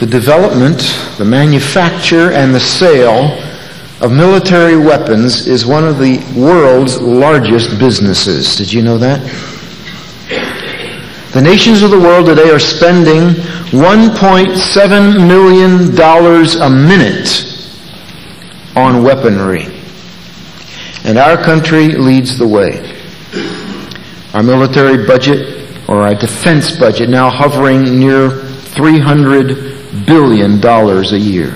The development, the manufacture, and the sale of military weapons is one of the world's largest businesses. Did you know that? The nations of the world today are spending $1.7 million a minute on weaponry. And our country leads the way. Our military budget, or our defense budget, now hovering near $300 billion a year.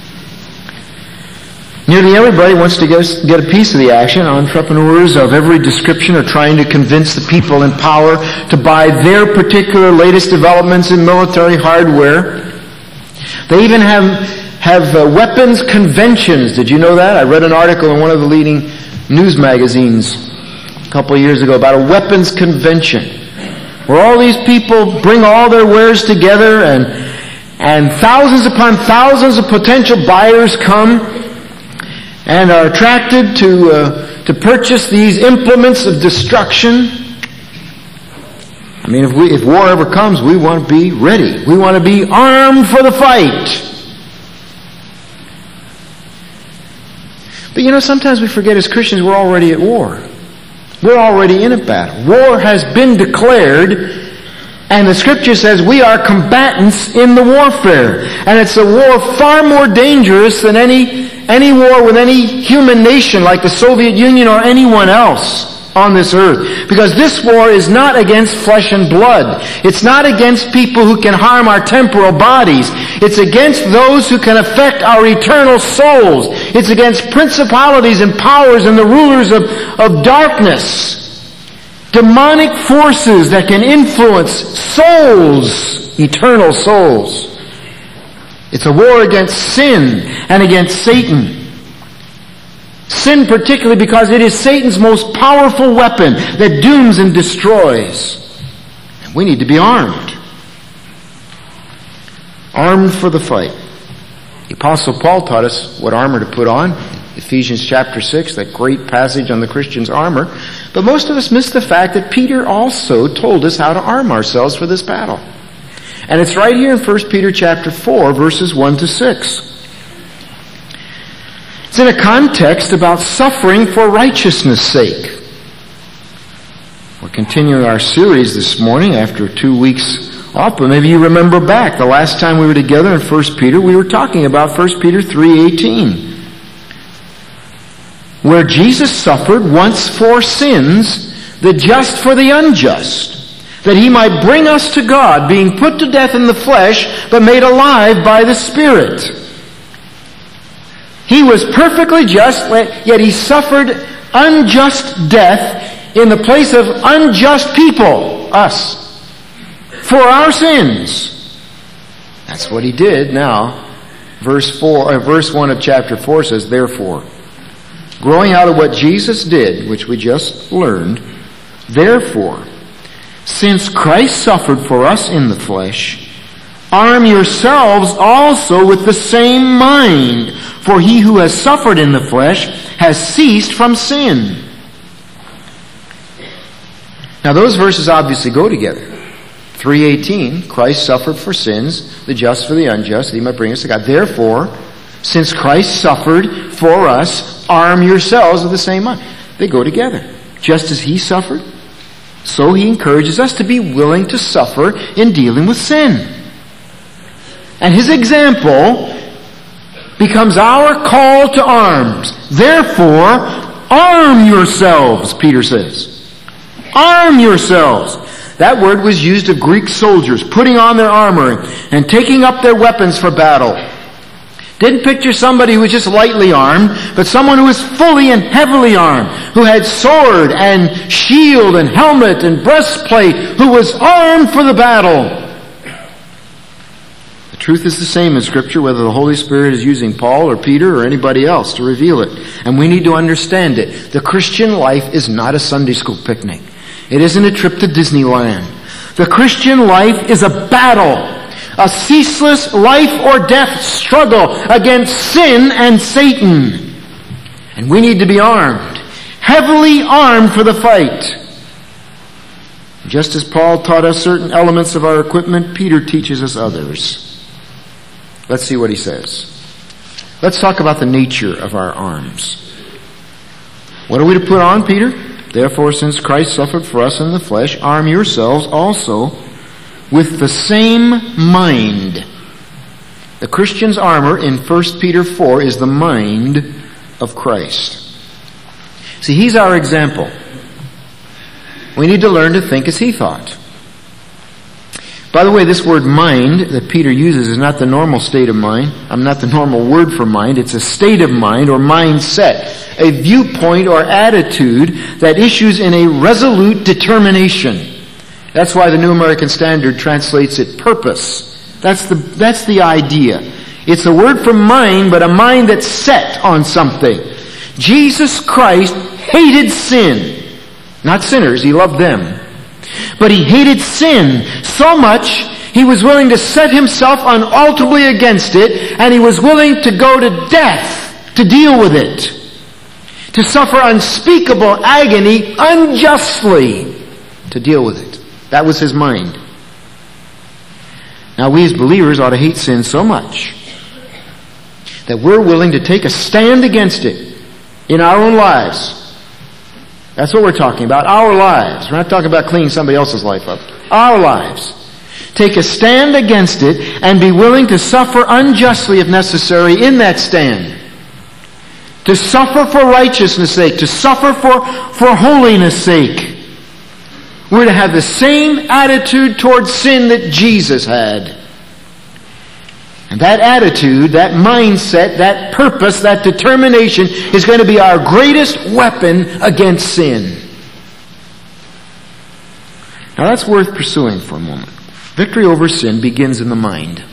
Nearly everybody wants to get a piece of the action. Entrepreneurs of every description are trying to convince the people in power to buy their particular latest developments in military hardware. They even have weapons conventions. Did you know that? I read an article in one of the leading news magazines a couple of years ago about a weapons convention where all these people bring all their wares together and thousands upon thousands of potential buyers come and are attracted to purchase these implements of destruction. I mean, if war ever comes, we want to be ready. We want to be armed for the fight. But you know, sometimes we forget as Christians we're already at war. We're already in a battle. War has been declared, and the Scripture says we are combatants in the warfare. And it's a war far more dangerous than any war with any human nation like the Soviet Union or anyone else on this earth. Because this war is not against flesh and blood. It's not against people who can harm our temporal bodies. It's against those who can affect our eternal souls. It's against principalities and powers and the rulers of darkness. Demonic forces that can influence souls, eternal souls. It's a war against sin and against Satan. Sin particularly because it is Satan's most powerful weapon that dooms and destroys. And we need to be armed. Armed for the fight. The Apostle Paul taught us what armor to put on. Ephesians chapter 6, that great passage on the Christian's armor. But most of us miss the fact that Peter also told us how to arm ourselves for this battle. And it's right here in 1 Peter chapter 4, verses 1 to 6. It's in a context about suffering for righteousness' sake. We're continuing our series this morning after 2 weeks off, but maybe you remember back. The last time we were together in 1 Peter, we were talking about 1 Peter 3:18. Where Jesus suffered once for sins, the just for the unjust, that he might bring us to God, being put to death in the flesh, but made alive by the Spirit. He was perfectly just, yet he suffered unjust death in the place of unjust people, us, for our sins. That's what he did. Now, verse 1 of chapter 4 says, therefore, growing out of what Jesus did, which we just learned, therefore, since Christ suffered for us in the flesh, arm yourselves also with the same mind, for he who has suffered in the flesh has ceased from sin. Now those verses obviously go together. 3:18, Christ suffered for sins, the just for the unjust, that he might bring us to God. Therefore, since Christ suffered for us, arm yourselves with the same mind. They go together. Just as he suffered, so he encourages us to be willing to suffer in dealing with sin. And his example becomes our call to arms. Therefore, arm yourselves, Peter says. Arm yourselves. That word was used of Greek soldiers putting on their armor and taking up their weapons for battle. Didn't picture somebody who was just lightly armed, but someone who was fully and heavily armed, who had sword and shield and helmet and breastplate, who was armed for the battle. The truth is the same in Scripture, whether the Holy Spirit is using Paul or Peter or anybody else to reveal it. And we need to understand it. The Christian life is not a Sunday school picnic. It isn't a trip to Disneyland. The Christian life is a battle. A ceaseless life or death struggle against sin and Satan. And we need to be armed. Heavily armed for the fight. Just as Paul taught us certain elements of our equipment, Peter teaches us others. Let's see what he says. Let's talk about the nature of our arms. What are we to put on, Peter? Therefore, since Christ suffered for us in the flesh, arm yourselves also with the same mind. The Christian's armor in 1 Peter 4 is the mind of Christ. See, he's our example. We need to learn to think as he thought. By the way, this word mind that Peter uses is not the normal state of mind. Not the normal word for mind. It's a state of mind or mindset, a viewpoint or attitude that issues in a resolute determination. That's why the New American Standard translates it purpose. That's the idea. It's the word for mind, but a mind that's set on something. Jesus Christ hated sin. Not sinners, he loved them. But he hated sin so much, he was willing to set himself unalterably against it, and he was willing to go to death to deal with it. To suffer unspeakable agony unjustly to deal with it. That was his mind. Now we as believers ought to hate sin so much that we're willing to take a stand against it in our own lives. That's what we're talking about, our lives. We're not talking about cleaning somebody else's life up. Our lives. Take a stand against it and be willing to suffer unjustly if necessary in that stand. To suffer for righteousness' sake. To suffer for holiness' sake. We're to have the same attitude towards sin that Jesus had. And that attitude, that mindset, that purpose, that determination is going to be our greatest weapon against sin. Now that's worth pursuing for a moment. Victory over sin begins in the mind.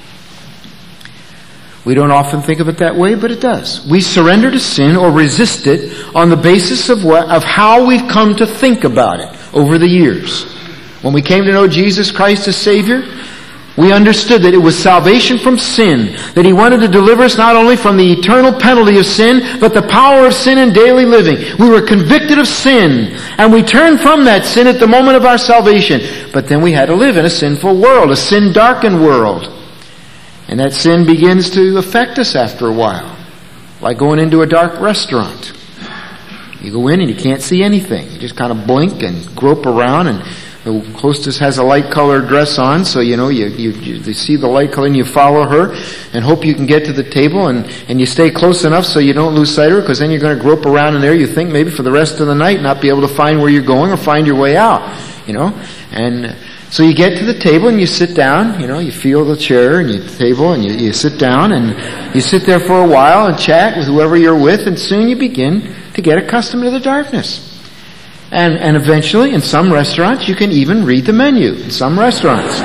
We don't often think of it that way, but it does. We surrender to sin or resist it on the basis of how we've come to think about it over the years. When we came to know Jesus Christ as Savior, we understood that it was salvation from sin, that he wanted to deliver us not only from the eternal penalty of sin, but the power of sin in daily living. We were convicted of sin, and we turned from that sin at the moment of our salvation. But then we had to live in a sinful world, a sin-darkened world. And that sin begins to affect us after a while, like going into a dark restaurant. You go in and you can't see anything. You just kind of blink and grope around, and the hostess has a light-colored dress on, so you see the light color and you follow her and hope you can get to the table, and you stay close enough so you don't lose sight of her, because then you're going to grope around in there, you think, maybe for the rest of the night, not be able to find where you're going or find your way out, And so you get to the table and you sit down, you feel the chair and the table and you sit down and you sit there for a while and chat with whoever you're with, and soon you begin to get accustomed to the darkness. And eventually, in some restaurants, you can even read the menu. In some restaurants.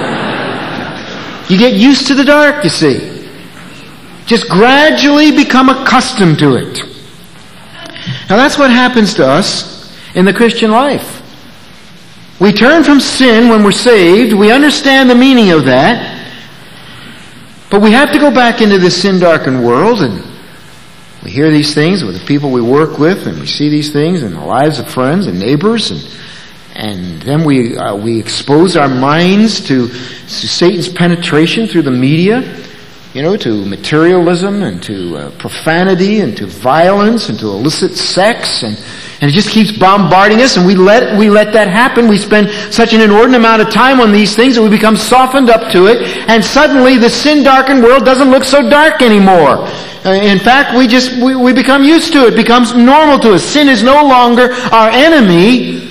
You get used to the dark, you see. Just gradually become accustomed to it. Now that's what happens to us in the Christian life. We turn from sin when we're saved. We understand the meaning of that. But we have to go back into this sin-darkened world, and we hear these things with the people we work with, and we see these things in the lives of friends and neighbors, and then we expose our minds to Satan's penetration through the media, to materialism and to profanity and to violence and to illicit sex, and it just keeps bombarding us, and we let that happen. We spend such an inordinate amount of time on these things that we become softened up to it, and suddenly the sin-darkened world doesn't look so dark anymore. In fact, we become used to it. It becomes normal to us. Sin is no longer our enemy,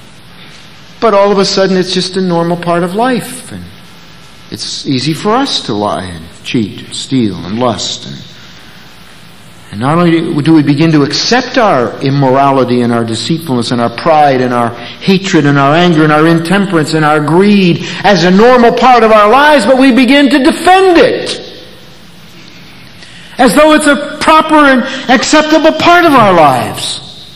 but all of a sudden it's just a normal part of life. And it's easy for us to lie and cheat and steal and lust. And not only do we begin to accept our immorality and our deceitfulness and our pride and our hatred and our anger and our intemperance and our greed as a normal part of our lives, but we begin to defend it as though it's a proper and acceptable part of our lives.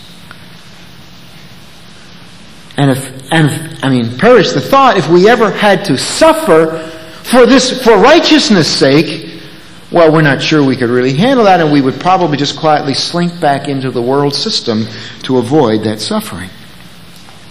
Perish the thought, if we ever had to suffer for righteousness' sake, well, we're not sure we could really handle that, and we would probably just quietly slink back into the world system to avoid that suffering.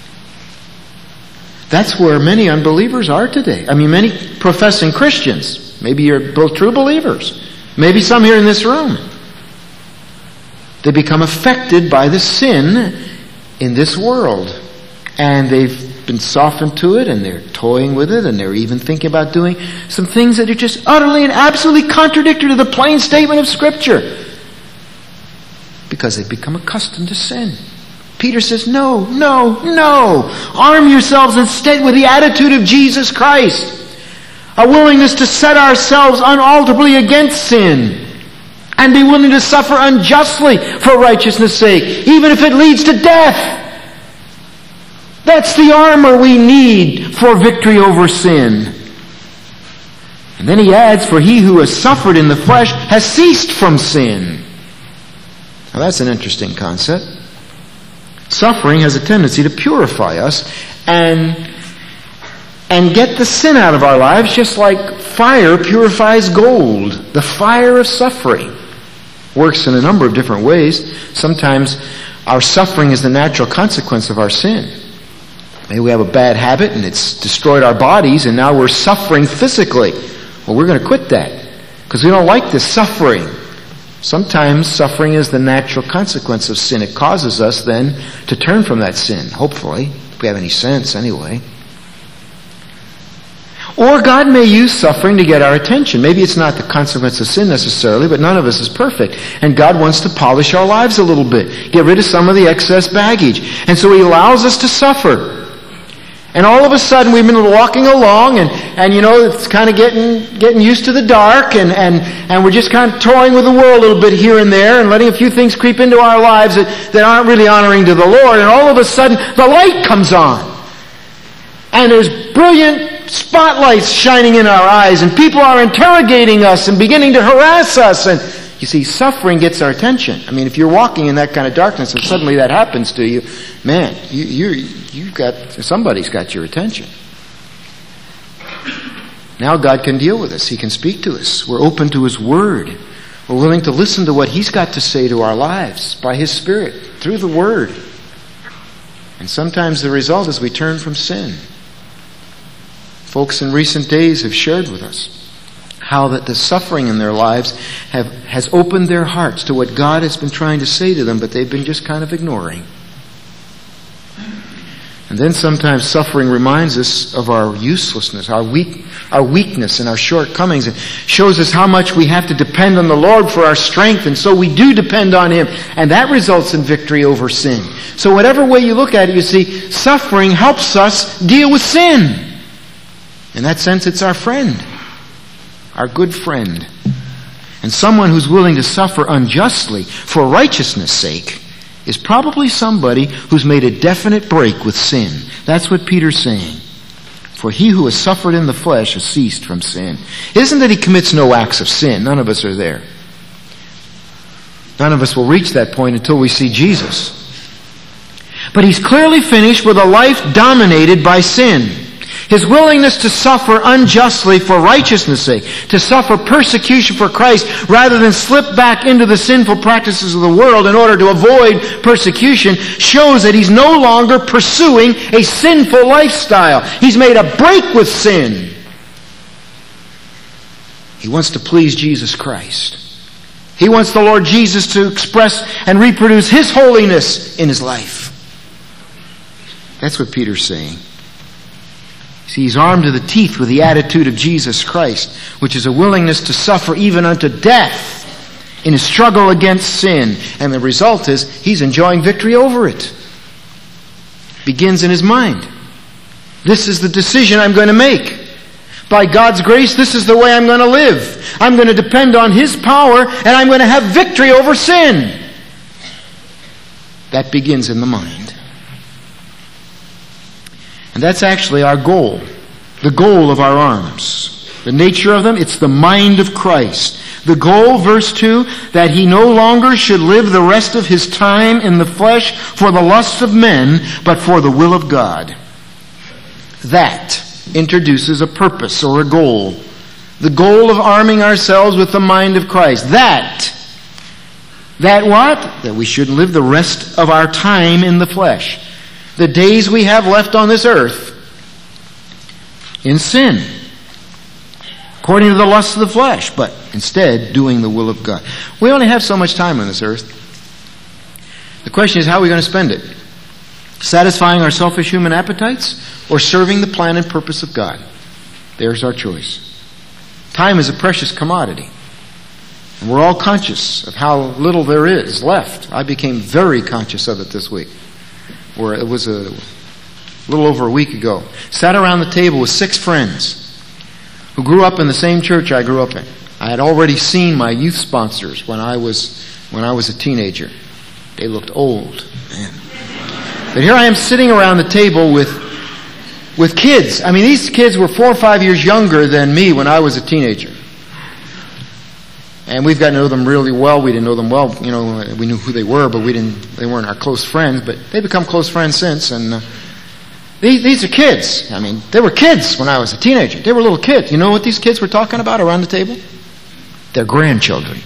That's where many unbelievers are today. Many professing Christians. Maybe you're both true believers. Maybe some here in this room. They become affected by the sin in this world. And they've been softened to it, and they're toying with it, and they're even thinking about doing some things that are just utterly and absolutely contradictory to the plain statement of Scripture. Because they've become accustomed to sin. Peter says, no. Arm yourselves instead with the attitude of Jesus Christ. A willingness to set ourselves unalterably against sin. And be willing to suffer unjustly for righteousness' sake, even if it leads to death. That's the armor we need for victory over sin. And then he adds, for he who has suffered in the flesh has ceased from sin. Now that's an interesting concept. Suffering has a tendency to purify us and get the sin out of our lives, just like fire purifies gold. The fire of suffering works in a number of different ways. Sometimes our suffering is the natural consequence of our sin. Maybe we have a bad habit and it's destroyed our bodies and now we're suffering physically. Well, we're going to quit that because we don't like this suffering. Sometimes suffering is the natural consequence of sin. It causes us then to turn from that sin, hopefully, if we have any sense anyway. Or God may use suffering to get our attention. Maybe it's not the consequence of sin necessarily, but none of us is perfect. And God wants to polish our lives a little bit. Get rid of some of the excess baggage. And so He allows us to suffer. And all of a sudden we've been walking along and you know, it's kind of getting used to the dark and we're just kind of toying with the world a little bit here and there and letting a few things creep into our lives that aren't really honoring to the Lord. And all of a sudden the light comes on. And there's brilliant spotlights shining in our eyes and people are interrogating us and beginning to harass us. And you see, suffering gets our attention. I mean, if you're walking in that kind of darkness and suddenly that happens to you, man, somebody's got your attention. Now God can deal with us. He can speak to us. We're open to His Word. We're willing to listen to what He's got to say to our lives by His Spirit, through the Word. And sometimes the result is we turn from sin. Folks in recent days have shared with us how that the suffering in their lives has opened their hearts to what God has been trying to say to them, but they've been just kind of ignoring. And then sometimes suffering reminds us of our uselessness, our weakness and our shortcomings, and shows us how much we have to depend on the Lord for our strength, and so we do depend on Him, and that results in victory over sin. So whatever way you look at it, you see, suffering helps us deal with sin. In that sense, it's our friend. Our good friend. And someone who's willing to suffer unjustly for righteousness' sake is probably somebody who's made a definite break with sin. That's what Peter's saying. For he who has suffered in the flesh has ceased from sin. It isn't that he commits no acts of sin. None of us are there. None of us will reach that point until we see Jesus. But he's clearly finished with a life dominated by sin. His willingness to suffer unjustly for righteousness' sake, to suffer persecution for Christ rather than slip back into the sinful practices of the world in order to avoid persecution, shows that he's no longer pursuing a sinful lifestyle. He's made a break with sin. He wants to please Jesus Christ. He wants the Lord Jesus to express and reproduce His holiness in his life. That's what Peter's saying. See, he's armed to the teeth with the attitude of Jesus Christ, which is a willingness to suffer even unto death in his struggle against sin. And the result is he's enjoying victory over it. Begins in his mind. This is the decision I'm going to make. By God's grace, this is the way I'm going to live. I'm going to depend on His power, and I'm going to have victory over sin. That begins in the mind. And that's actually our goal. The goal of our arms. The nature of them, it's the mind of Christ. The goal, verse 2, that he no longer should live the rest of his time in the flesh for the lusts of men, but for the will of God. That introduces a purpose or a goal. The goal of arming ourselves with the mind of Christ. That what? That we shouldn't live the rest of our time in the flesh. The days we have left on this earth in sin. Of according to the lusts of the flesh, but instead doing the will of God. We only have so much time on this earth. The question is, how are we going to spend it? Satisfying our selfish human appetites or serving the plan and purpose of God? There's our choice. Time is a precious commodity. And we're all conscious of how little there is left. I became very conscious of it this week. Where it was a little over a week ago. Sat around the table with 6 friends who grew up in the same church I grew up in. I had already seen my youth sponsors when I was a teenager. They looked old, man. But here I am sitting around the table with kids. I mean, these kids were 4 or 5 years younger than me when I was a teenager. And we've gotten to know them really well. We didn't know them well. You know, we knew who they were, but they weren't our close friends. But they've become close friends since. And these are kids. I mean, they were kids when I was a teenager. They were little kids. You know what these kids were talking about around the table? Their grandchildren.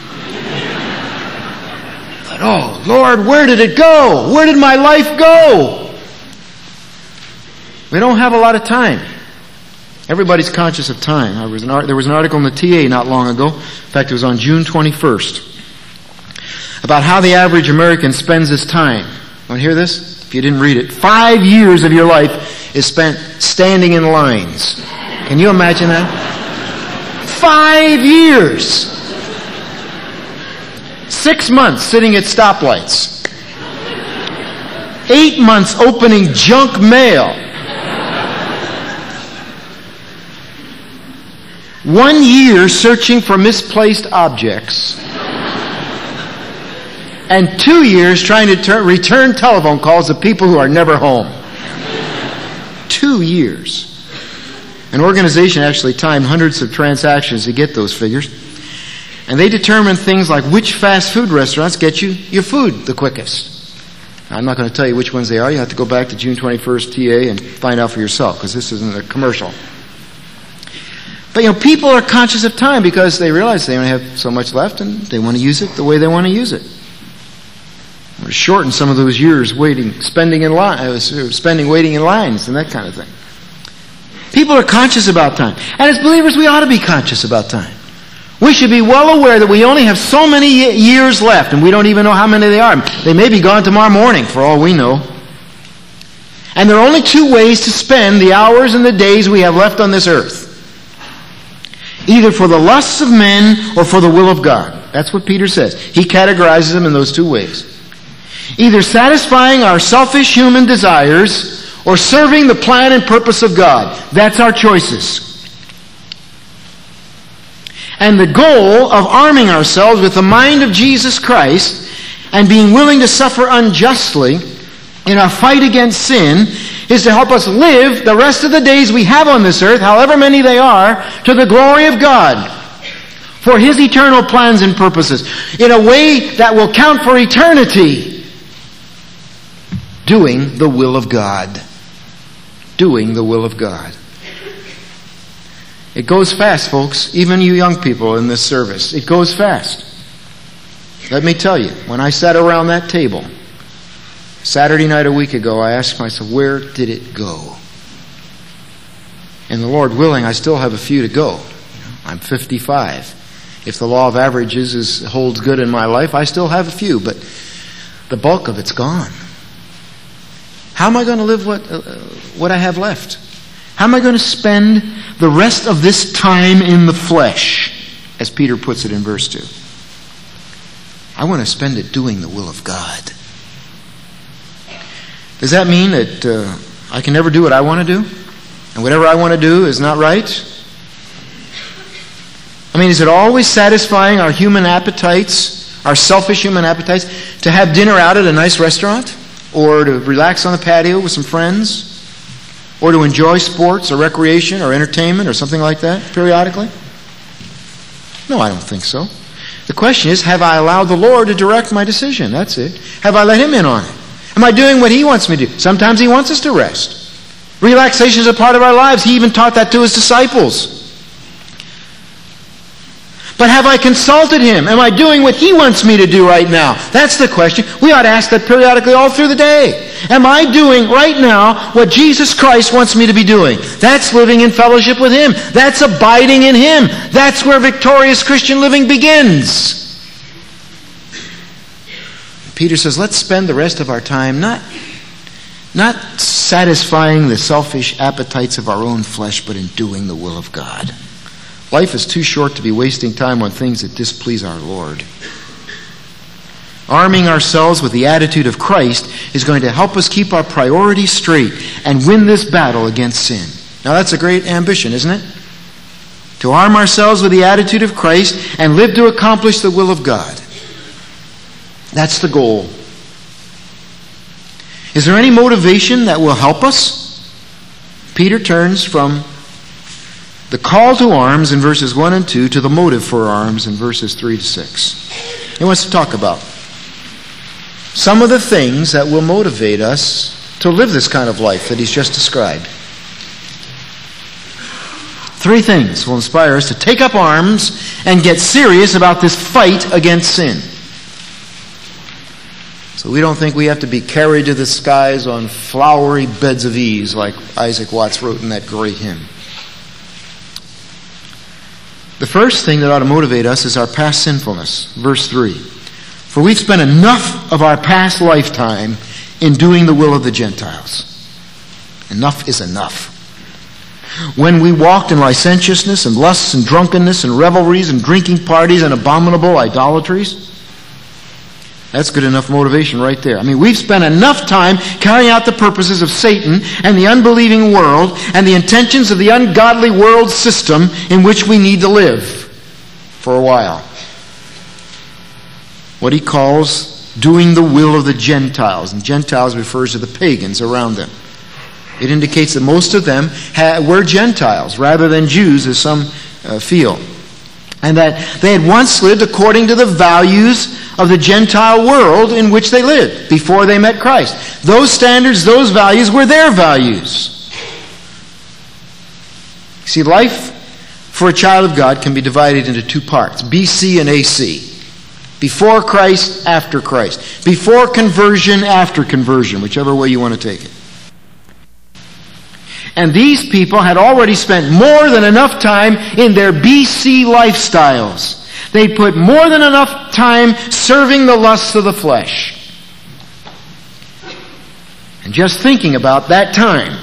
But, oh, Lord, where did it go? Where did my life go? We don't have a lot of time. Everybody's conscious of time. There was an article in the TA not long ago. In fact, it was on June 21st. About how the average American spends his time. Want to hear this? If you didn't read it. 5 years of your life is spent standing in lines. Can you imagine that? 5 years. 6 months sitting at stoplights. 8 months opening junk mail. 1 year searching for misplaced objects. And 2 years trying to return telephone calls to people who are never home. 2 years. An organization actually timed hundreds of transactions to get those figures. And they determined things like which fast food restaurants get you your food the quickest. I'm not going to tell you which ones they are. You have to go back to June 21st TA and find out for yourself, because this isn't a commercial. But, you know, people are conscious of time because they realize they only have so much left and they want to use it the way they want to use it. Or shorten some of those years spending waiting in lines and that kind of thing. People are conscious about time. And as believers, we ought to be conscious about time. We should be well aware that we only have so many years left, and we don't even know how many they are. They may be gone tomorrow morning, for all we know. And there are only 2 ways to spend the hours and the days we have left on this earth. Either for the lusts of men or for the will of God. That's what Peter says. He categorizes them in those 2 ways. Either satisfying our selfish human desires or serving the plan and purpose of God. That's our choices. And the goal of arming ourselves with the mind of Jesus Christ and being willing to suffer unjustly in our fight against sin is to help us live the rest of the days we have on this earth, however many they are, to the glory of God for His eternal plans and purposes in a way that will count for eternity. Doing the will of God. Doing the will of God. It goes fast, folks. Even you young people in this service. It goes fast. Let me tell you, when I sat around that table Saturday night a week ago, I asked myself, where did it go? And the Lord willing, I still have a few to go. I'm 55. If the law of averages holds good in my life, I still have a few, but the bulk of it's gone. How am I going to live what I have left? How am I going to spend the rest of this time in the flesh, as Peter puts it in verse 2? I want to spend it doing the will of God. Does that mean that I can never do what I want to do? And whatever I want to do is not right? I mean, is it always satisfying our human appetites, our selfish human appetites, to have dinner out at a nice restaurant? Or to relax on the patio with some friends? Or to enjoy sports or recreation or entertainment or something like that periodically? No, I don't think so. The question is, have I allowed the Lord to direct my decision? That's it. Have I let Him in on it? Am I doing what He wants me to do? Sometimes He wants us to rest. Relaxation is a part of our lives. He even taught that to His disciples. But have I consulted Him? Am I doing what He wants me to do right now? That's the question. We ought to ask that periodically all through the day. Am I doing right now what Jesus Christ wants me to be doing? That's living in fellowship with Him. That's abiding in Him. That's where victorious Christian living begins. Peter says, let's spend the rest of our time not satisfying the selfish appetites of our own flesh, but in doing the will of God. Life is too short to be wasting time on things that displease our Lord. Arming ourselves with the attitude of Christ is going to help us keep our priorities straight and win this battle against sin. Now that's a great ambition, isn't it? To arm ourselves with the attitude of Christ and live to accomplish the will of God. That's the goal. Is there any motivation that will help us? Peter turns from the call to arms in verses 1 and 2 to the motive for arms in verses 3 to 6. He wants to talk about some of the things that will motivate us to live this kind of life that he's just described. 3 things will inspire us to take up arms and get serious about this fight against sin. So we don't think we have to be carried to the skies on flowery beds of ease like Isaac Watts wrote in that great hymn. The first thing that ought to motivate us is our past sinfulness. Verse 3. For we've spent enough of our past lifetime in doing the will of the Gentiles. Enough is enough. When we walked in licentiousness and lusts and drunkenness and revelries and drinking parties and abominable idolatries, that's good enough motivation right there. I mean, we've spent enough time carrying out the purposes of Satan and the unbelieving world and the intentions of the ungodly world system in which we need to live for a while. What he calls doing the will of the Gentiles. And Gentiles refers to the pagans around them. It indicates that most of them were Gentiles rather than Jews, as some feel. And that they had once lived according to the values of the Gentile world in which they lived before they met Christ. Those standards, those values were their values. See, life for a child of God can be divided into 2 parts, BC and AC. Before Christ, after Christ. Before conversion, after conversion, whichever way you want to take it. And these people had already spent more than enough time in their BC lifestyles. They put more than enough time serving the lusts of the flesh. And just thinking about that time,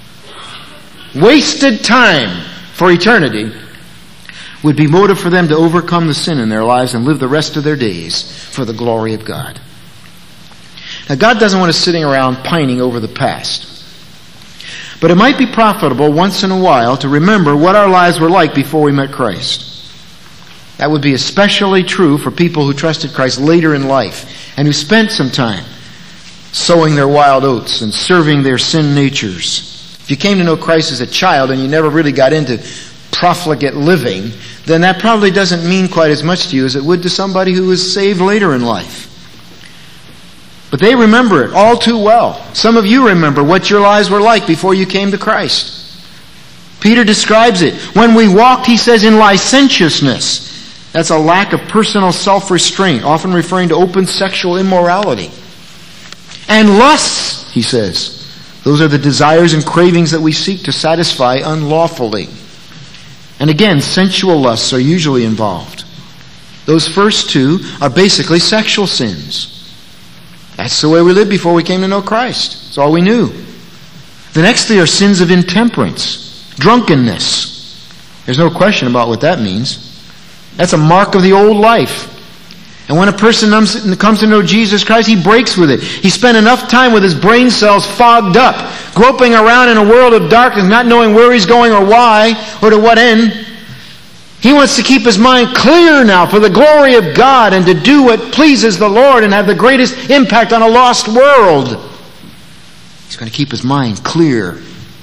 wasted time for eternity, would be motive for them to overcome the sin in their lives and live the rest of their days for the glory of God. Now, God doesn't want us sitting around pining over the past. But it might be profitable once in a while to remember what our lives were like before we met Christ. That would be especially true for people who trusted Christ later in life and who spent some time sowing their wild oats and serving their sin natures. If you came to know Christ as a child and you never really got into profligate living, then that probably doesn't mean quite as much to you as it would to somebody who was saved later in life. But they remember it all too well. Some of you remember what your lives were like before you came to Christ. Peter describes it. When we walked, he says, in licentiousness. That's a lack of personal self-restraint, often referring to open sexual immorality. And lusts, he says. Those are the desires and cravings that we seek to satisfy unlawfully. And again, sensual lusts are usually involved. Those first 2 are basically sexual sins. That's the way we lived before we came to know Christ. That's all we knew. The next 3 are sins of intemperance, drunkenness. There's no question about what that means. That's a mark of the old life. And when a person comes to know Jesus Christ, he breaks with it. He spent enough time with his brain cells fogged up, groping around in a world of darkness, not knowing where he's going or why or to what end. He wants to keep his mind clear now for the glory of God and to do what pleases the Lord and have the greatest impact on a lost world. He's going to keep his mind clear.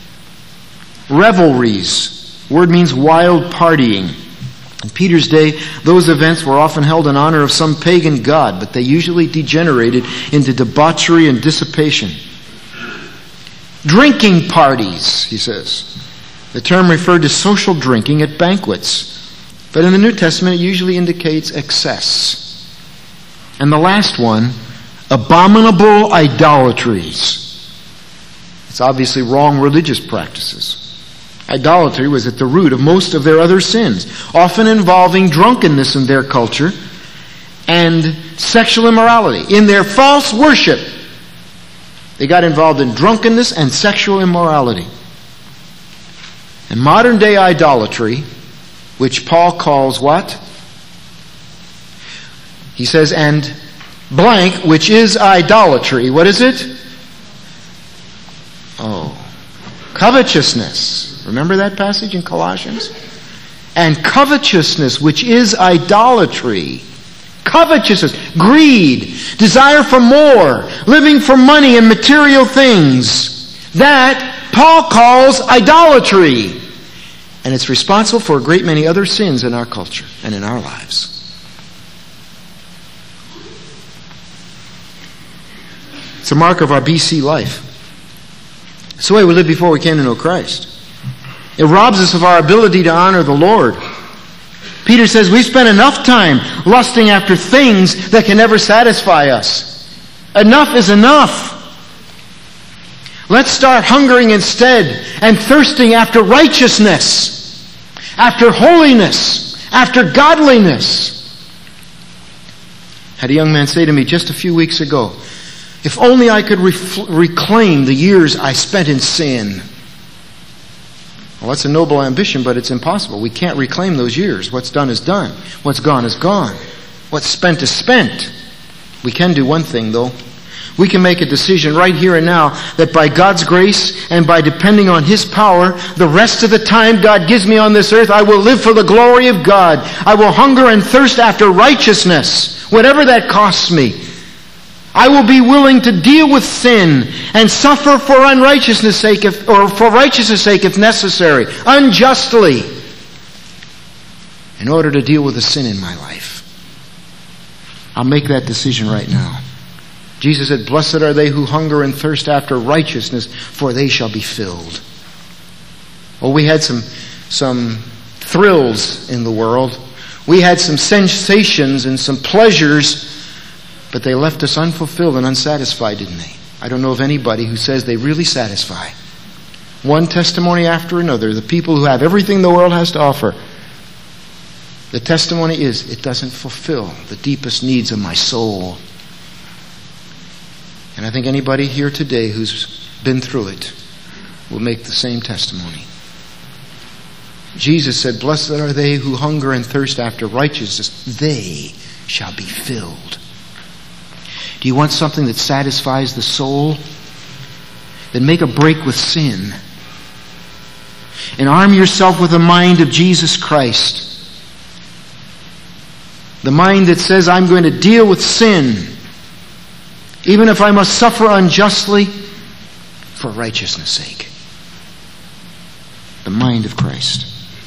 Revelries. The word means wild partying. In Peter's day, those events were often held in honor of some pagan god, but they usually degenerated into debauchery and dissipation. Drinking parties, he says. The term referred to social drinking at banquets. But in the New Testament, it usually indicates excess. And the last one, abominable idolatries. It's obviously wrong religious practices. Idolatry was at the root of most of their other sins, often involving drunkenness in their culture and sexual immorality. In their false worship, they got involved in drunkenness and sexual immorality. And modern day idolatry, which Paul calls what? He says, and blank, which is idolatry. What is it? Oh, covetousness. Remember that passage in Colossians? And covetousness, which is idolatry. Covetousness, greed, desire for more, living for money and material things. That Paul calls idolatry. And it's responsible for a great many other sins in our culture and in our lives. It's a mark of our BC life. It's the way we lived before we came to know Christ. It robs us of our ability to honor the Lord. Peter says we spend enough time lusting after things that can never satisfy us. Enough is enough. Let's start hungering instead and thirsting after righteousness, after holiness, after godliness. I had a young man say to me just a few weeks ago, if only I could reclaim the years I spent in sin. Well, that's a noble ambition, but it's impossible. We can't reclaim those years. What's done is done. What's gone is gone. What's spent is spent. We can do one thing, though. We can make a decision right here and now that by God's grace and by depending on His power, the rest of the time God gives me on this earth, I will live for the glory of God. I will hunger and thirst after righteousness, whatever that costs me. I will be willing to deal with sin and suffer for unrighteousness' sake, or for righteousness' sake if necessary, unjustly, in order to deal with the sin in my life. I'll make that decision right now. Jesus said, "Blessed are they who hunger and thirst after righteousness, for they shall be filled." Well, we had some thrills in the world. We had some sensations and some pleasures, but they left us unfulfilled and unsatisfied, didn't they? I don't know of anybody who says they really satisfy. One testimony after another, the people who have everything the world has to offer, the testimony is, it doesn't fulfill the deepest needs of my soul. And I think anybody here today who's been through it will make the same testimony. Jesus said, "Blessed are they who hunger and thirst after righteousness. They shall be filled." Do you want something that satisfies the soul? Then make a break with sin. And arm yourself with the mind of Jesus Christ. The mind that says, I'm going to deal with sin, even if I must suffer unjustly, for righteousness' sake. The mind of Christ.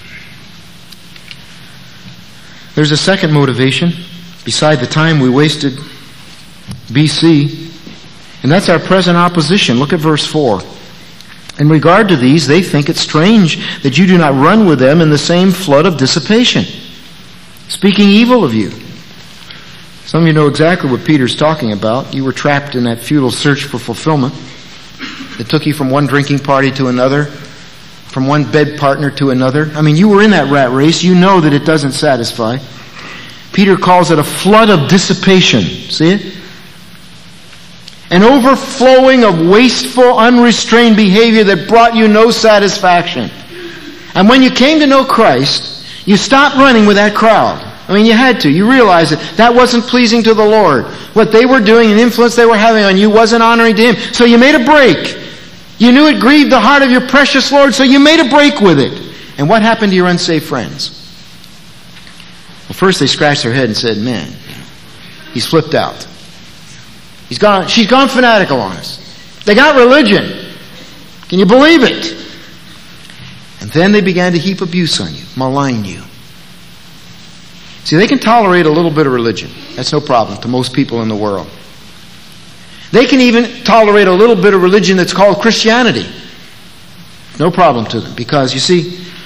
There's a second motivation, beside the time we wasted BC, and that's our present opposition. Look at verse 4. In regard to these, they think it strange that you do not run with them in the same flood of dissipation, speaking evil of you. Some of you know exactly what Peter's talking about. You were trapped in that futile search for fulfillment. It took you from one drinking party to another, from one bed partner to another. I mean, you were in that rat race. You know that it doesn't satisfy. Peter calls it a flood of dissipation. See it? An overflowing of wasteful, unrestrained behavior that brought you no satisfaction. And when you came to know Christ, you stopped running with that crowd. I mean, you had to. You realized that wasn't pleasing to the Lord. What they were doing and the influence they were having on you wasn't honoring to Him. So you made a break. You knew it grieved the heart of your precious Lord, so you made a break with it. And what happened to your unsaved friends? Well, first they scratched their head and said, man, he's flipped out. She's gone fanatical on us. They got religion. Can you believe it? And then they began to heap abuse on you, malign you. See, they can tolerate a little bit of religion. That's no problem to most people in the world. They can even tolerate a little bit of religion that's called Christianity. No problem to them. Because, you see,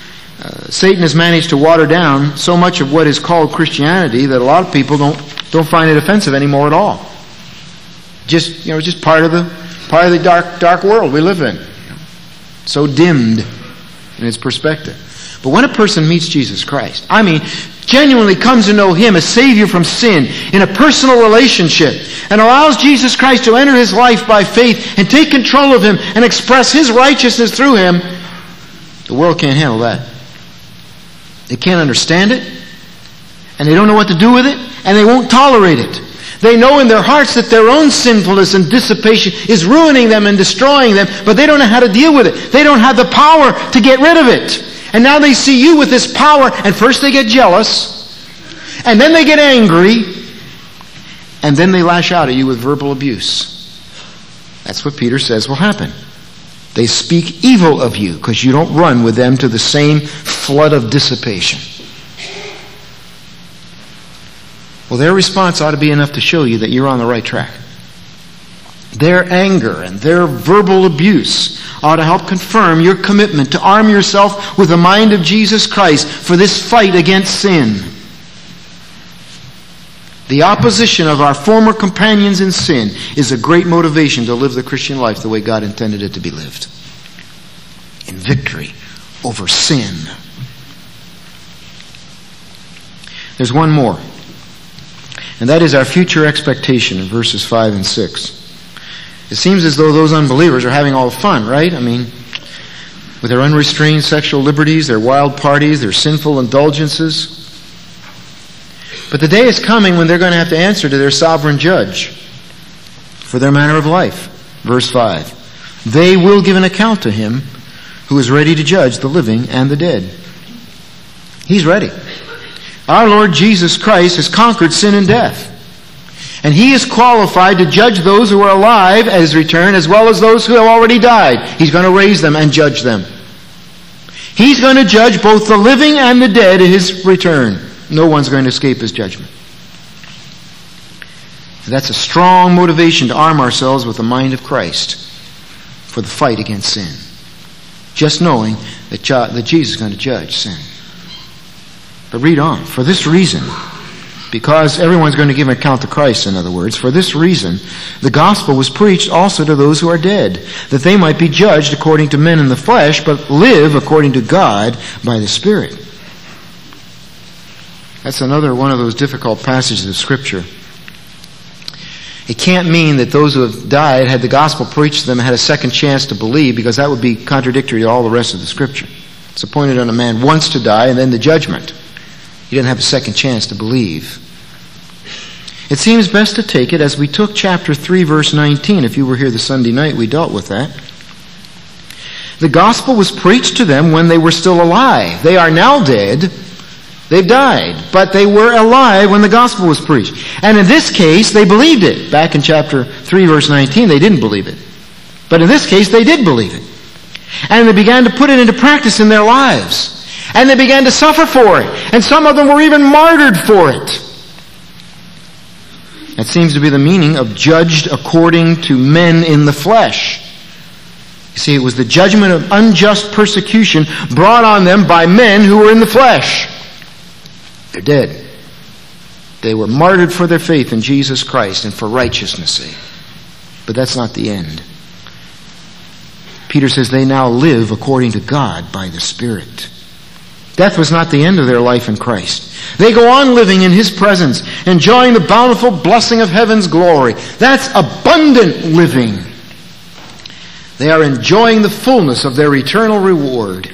Satan has managed to water down so much of what is called Christianity that a lot of people don't find it offensive anymore at all. Just part of the dark world we live in. So dimmed in its perspective. But when a person meets Jesus Christ, genuinely comes to know Him as Savior from sin in a personal relationship and allows Jesus Christ to enter his life by faith and take control of him and express His righteousness through him, the world can't handle that. They can't understand it, and they don't know what to do with it, and they won't tolerate it. They know in their hearts that their own sinfulness and dissipation is ruining them and destroying them, but they don't know how to deal with it. They don't have the power to get rid of it. And now they see you with this power, and first they get jealous, and then they get angry, and then they lash out at you with verbal abuse. That's what Peter says will happen. They speak evil of you because you don't run with them to the same flood of dissipation. Well, their response ought to be enough to show you that you're on the right track. Their anger and their verbal abuse ought to help confirm your commitment to arm yourself with the mind of Jesus Christ for this fight against sin. The opposition of our former companions in sin is a great motivation to live the Christian life the way God intended it to be lived. In victory over sin. There's one more. And that is our future expectation in verses 5 and 6. It seems as though those unbelievers are having all the fun, right? With their unrestrained sexual liberties, their wild parties, their sinful indulgences. But the day is coming when they're going to have to answer to their sovereign judge for their manner of life. Verse 5. They will give an account to Him who is ready to judge the living and the dead. He's ready. Our Lord Jesus Christ has conquered sin and death. And He is qualified to judge those who are alive at His return as well as those who have already died. He's going to raise them and judge them. He's going to judge both the living and the dead at His return. No one's going to escape His judgment. And that's a strong motivation to arm ourselves with the mind of Christ for the fight against sin. Just knowing that Jesus is going to judge sin. But read on. For this reason, because everyone's going to give an account to Christ, in other words, for this reason, the gospel was preached also to those who are dead, that they might be judged according to men in the flesh, but live according to God by the Spirit. That's another one of those difficult passages of Scripture. It can't mean that those who have died, had the gospel preached to them, had a second chance to believe, because that would be contradictory to all the rest of the Scripture. It's appointed on a man once to die and then the judgment. He didn't have a second chance to believe. It seems best to take it as we took chapter 3, verse 19. If you were here the Sunday night, we dealt with that. The gospel was preached to them when they were still alive. They are now dead. They've died. But they were alive when the gospel was preached. And in this case, they believed it. Back in chapter 3, verse 19, they didn't believe it. But in this case, they did believe it. And they began to put it into practice in their lives. And they began to suffer for it. And some of them were even martyred for it. That seems to be the meaning of judged according to men in the flesh. You see, it was the judgment of unjust persecution brought on them by men who were in the flesh. They're dead. They were martyred for their faith in Jesus Christ and for righteousness' sake. But that's not the end. Peter says they now live according to God by the Spirit. Death was not the end of their life in Christ. They go on living in His presence, enjoying the bountiful blessing of heaven's glory. That's abundant living. They are enjoying the fullness of their eternal reward.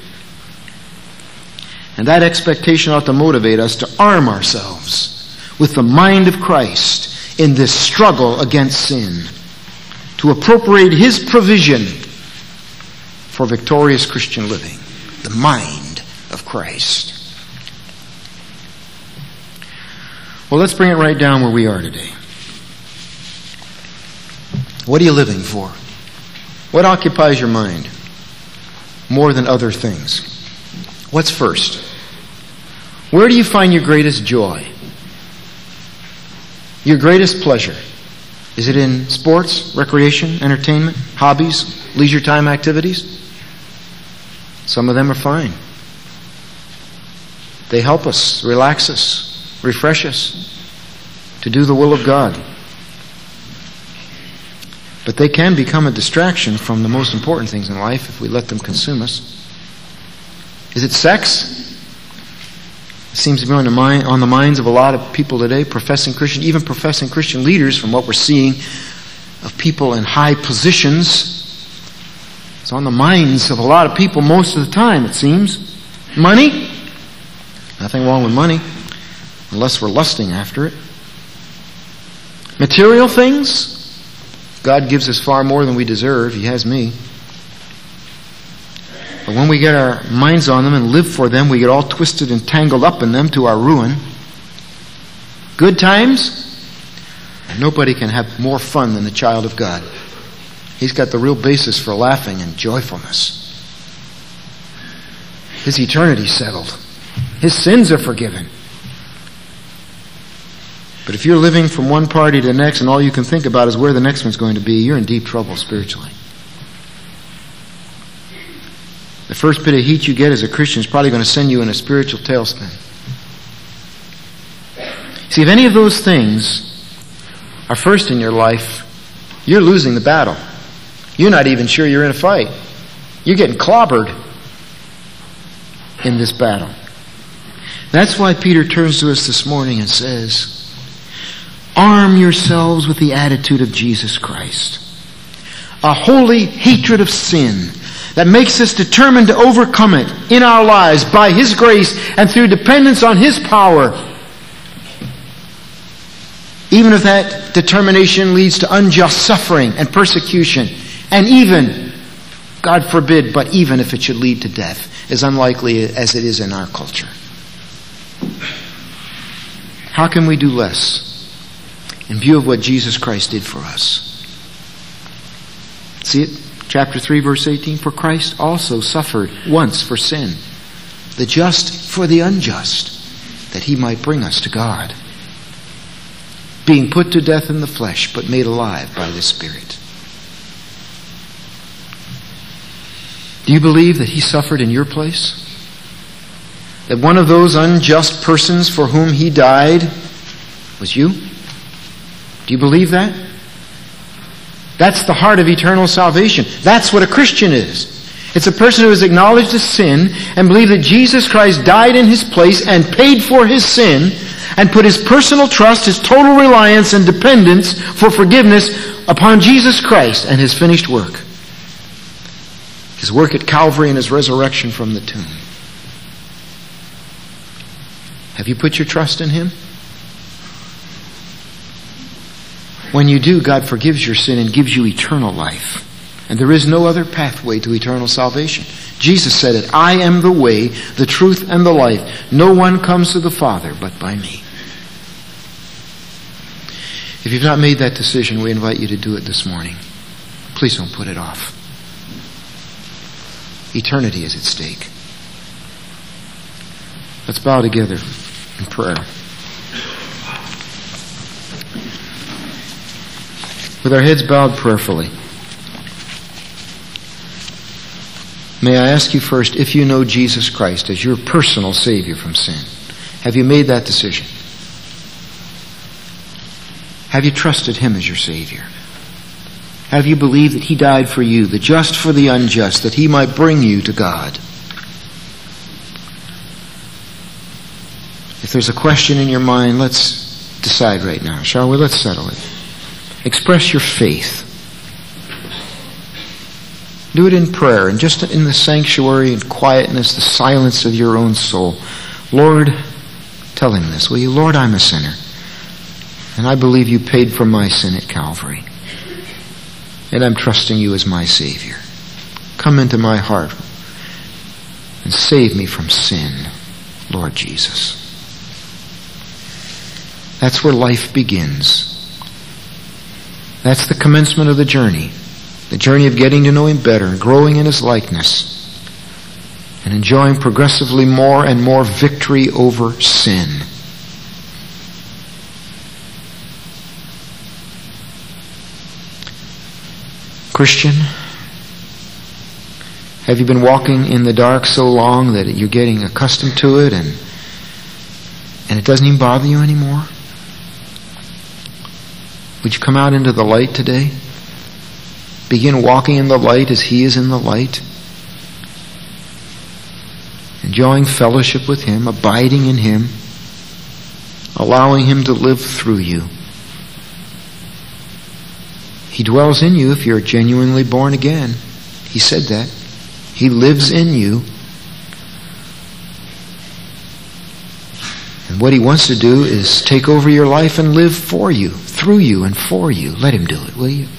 And that expectation ought to motivate us to arm ourselves with the mind of Christ in this struggle against sin, to appropriate His provision for victorious Christian living, the mind of Christ. Well, let's bring it right down where we are today. What are you living for? What occupies your mind more than other things? What's first? Where do you find your greatest joy? Your greatest pleasure? Is it in sports, recreation, entertainment, hobbies, leisure time activities? Some of them are fine. They help us, relax us, refresh us to do the will of God. But they can become a distraction from the most important things in life if we let them consume us. Is it sex? It seems to be on the minds of a lot of people today, professing Christian, even professing Christian leaders, from what we're seeing of people in high positions. It's on the minds of a lot of people most of the time, it seems. Money? Nothing wrong with money, unless we're lusting after it. Material things? God gives us far more than we deserve. He has me. But when we get our minds on them and live for them, we get all twisted and tangled up in them to our ruin. Good times? Nobody can have more fun than the child of God. He's got the real basis for laughing and joyfulness. His eternity settled. His sins are forgiven. But if you're living from one party to the next and all you can think about is where the next one's going to be, you're in deep trouble spiritually. The first bit of heat you get as a Christian is probably going to send you in a spiritual tailspin. See, if any of those things are first in your life, you're losing the battle. You're not even sure you're in a fight. You're getting clobbered in this battle. That's why Peter turns to us this morning and says, arm yourselves with the attitude of Jesus Christ. A holy hatred of sin that makes us determined to overcome it in our lives by His grace and through dependence on His power. Even if that determination leads to unjust suffering and persecution, and even, God forbid, but even if it should lead to death, as unlikely as it is in our culture. How can we do less in view of what Jesus Christ did for us? See it? Chapter 3, verse 18. For Christ also suffered once for sin, the just for the unjust, that He might bring us to God, being put to death in the flesh, but made alive by the Spirit. Do you believe that He suffered in your place? That one of those unjust persons for whom He died was you? Do you believe that? That's the heart of eternal salvation. That's what a Christian is. It's a person who has acknowledged his sin and believed that Jesus Christ died in his place and paid for his sin and put his personal trust, his total reliance and dependence for forgiveness upon Jesus Christ and His finished work. His work at Calvary and His resurrection from the tomb. Have you put your trust in Him? When you do, God forgives your sin and gives you eternal life. And there is no other pathway to eternal salvation. Jesus said it, I am the way, the truth, and the life. No one comes to the Father but by me. If you've not made that decision, we invite you to do it this morning. Please don't put it off. Eternity is at stake. Let's bow together in prayer. With our heads bowed prayerfully, may I ask you first if you know Jesus Christ as your personal Savior from sin. Have you made that decision? Have you trusted Him as your Savior? Have you believed that He died for you, the just for the unjust, that He might bring you to God? If there's a question in your mind, let's decide right now, shall we? Let's settle it. Express your faith. Do it in prayer and just in the sanctuary and quietness, the silence of your own soul. Lord, tell Him this, will you? Lord, I'm a sinner. And I believe You paid for my sin at Calvary. And I'm trusting You as my Savior. Come into my heart and save me from sin, Lord Jesus. That's where life begins. That's the commencement of the journey of getting to know Him better and growing in His likeness and enjoying progressively more and more victory over sin. Christian, have you been walking in the dark so long that you're getting accustomed to it and and it doesn't even bother you anymore? Would you come out into the light today? Begin walking in the light as He is in the light. Enjoying fellowship with Him, abiding in Him, allowing Him to live through you. He dwells in you if you're genuinely born again. He said that. He lives in you. And what He wants to do is take over your life and live for you, through you, and for you. Let Him do it, will you?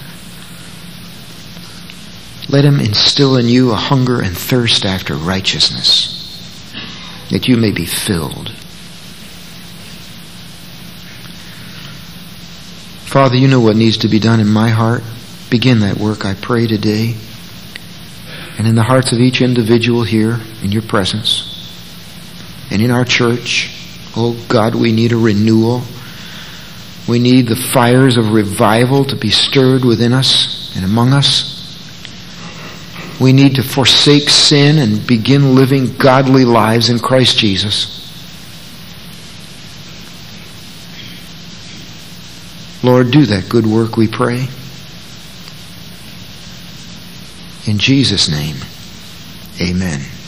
Let Him instill in you a hunger and thirst after righteousness, that you may be filled. Father, you know what needs to be done in my heart. Begin that work, I pray, today. And in the hearts of each individual here, in your presence, and in our church. Oh God, we need a renewal. We need the fires of revival to be stirred within us and among us. We need to forsake sin and begin living godly lives in Christ Jesus. Lord, do that good work, we pray. In Jesus' name, amen.